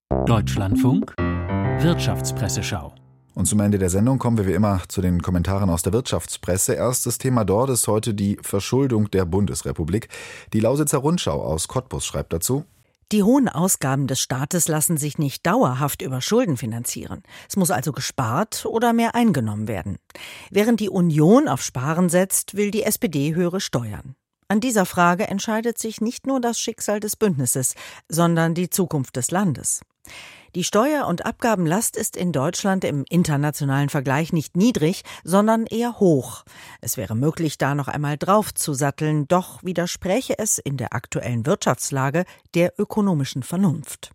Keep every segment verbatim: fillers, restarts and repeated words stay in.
Deutschlandfunk Wirtschaftspresseschau. Und zum Ende der Sendung kommen wir wie immer zu den Kommentaren aus der Wirtschaftspresse. Erstes Thema dort ist heute die Verschuldung der Bundesrepublik. Die Lausitzer Rundschau aus Cottbus schreibt dazu: Die hohen Ausgaben des Staates lassen sich nicht dauerhaft über Schulden finanzieren. Es muss also gespart oder mehr eingenommen werden. Während die Union auf Sparen setzt, will die S P D höhere Steuern. An dieser Frage entscheidet sich nicht nur das Schicksal des Bündnisses, sondern die Zukunft des Landes. Die Steuer- und Abgabenlast ist in Deutschland im internationalen Vergleich nicht niedrig, sondern eher hoch. Es wäre möglich, da noch einmal draufzusatteln, doch widerspräche es in der aktuellen Wirtschaftslage der ökonomischen Vernunft.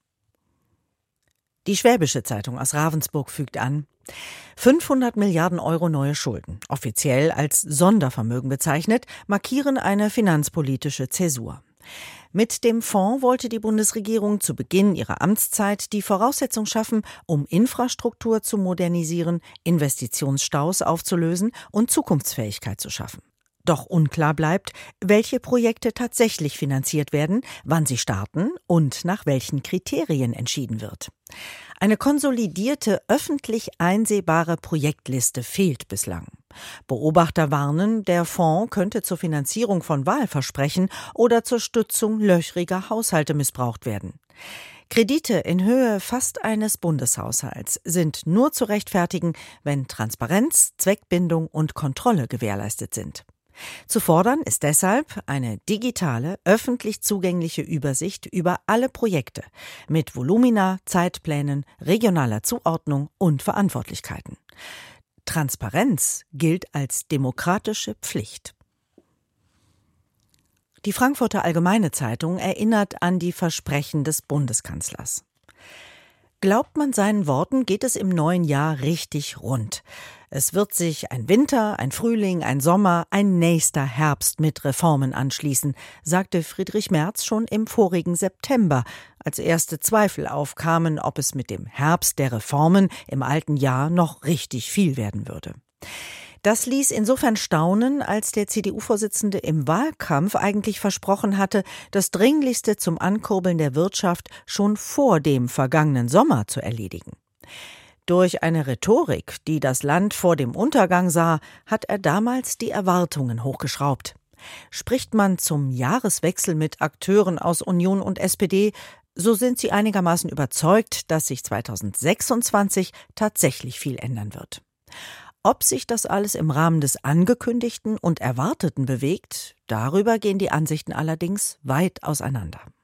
Die Schwäbische Zeitung aus Ravensburg fügt an: fünfhundert Milliarden Euro neue Schulden, offiziell als Sondervermögen bezeichnet, markieren eine finanzpolitische Zäsur. Mit dem Fonds wollte die Bundesregierung zu Beginn ihrer Amtszeit die Voraussetzung schaffen, um Infrastruktur zu modernisieren, Investitionsstaus aufzulösen und Zukunftsfähigkeit zu schaffen. Doch unklar bleibt, welche Projekte tatsächlich finanziert werden, wann sie starten und nach welchen Kriterien entschieden wird. Eine konsolidierte, öffentlich einsehbare Projektliste fehlt bislang. Beobachter warnen, der Fonds könnte zur Finanzierung von Wahlversprechen oder zur Stützung löchriger Haushalte missbraucht werden. Kredite in Höhe fast eines Bundeshaushalts sind nur zu rechtfertigen, wenn Transparenz, Zweckbindung und Kontrolle gewährleistet sind. Zu fordern ist deshalb eine digitale, öffentlich zugängliche Übersicht über alle Projekte mit Volumina, Zeitplänen, regionaler Zuordnung und Verantwortlichkeiten. Transparenz gilt als demokratische Pflicht. Die Frankfurter Allgemeine Zeitung erinnert an die Versprechen des Bundeskanzlers. Glaubt man seinen Worten, geht es im neuen Jahr richtig rund. Es wird sich ein Winter, ein Frühling, ein Sommer, ein nächster Herbst mit Reformen anschließen, sagte Friedrich Merz schon im vorigen September, als erste Zweifel aufkamen, ob es mit dem Herbst der Reformen im alten Jahr noch richtig viel werden würde. Das ließ insofern staunen, als der C D U-Vorsitzende im Wahlkampf eigentlich versprochen hatte, das Dringlichste zum Ankurbeln der Wirtschaft schon vor dem vergangenen Sommer zu erledigen. Durch eine Rhetorik, die das Land vor dem Untergang sah, hat er damals die Erwartungen hochgeschraubt. Spricht man zum Jahreswechsel mit Akteuren aus Union und S P D, so sind sie einigermaßen überzeugt, dass sich zweitausendsechsundzwanzig tatsächlich viel ändern wird. Ob sich das alles im Rahmen des Angekündigten und Erwarteten bewegt, darüber gehen die Ansichten allerdings weit auseinander.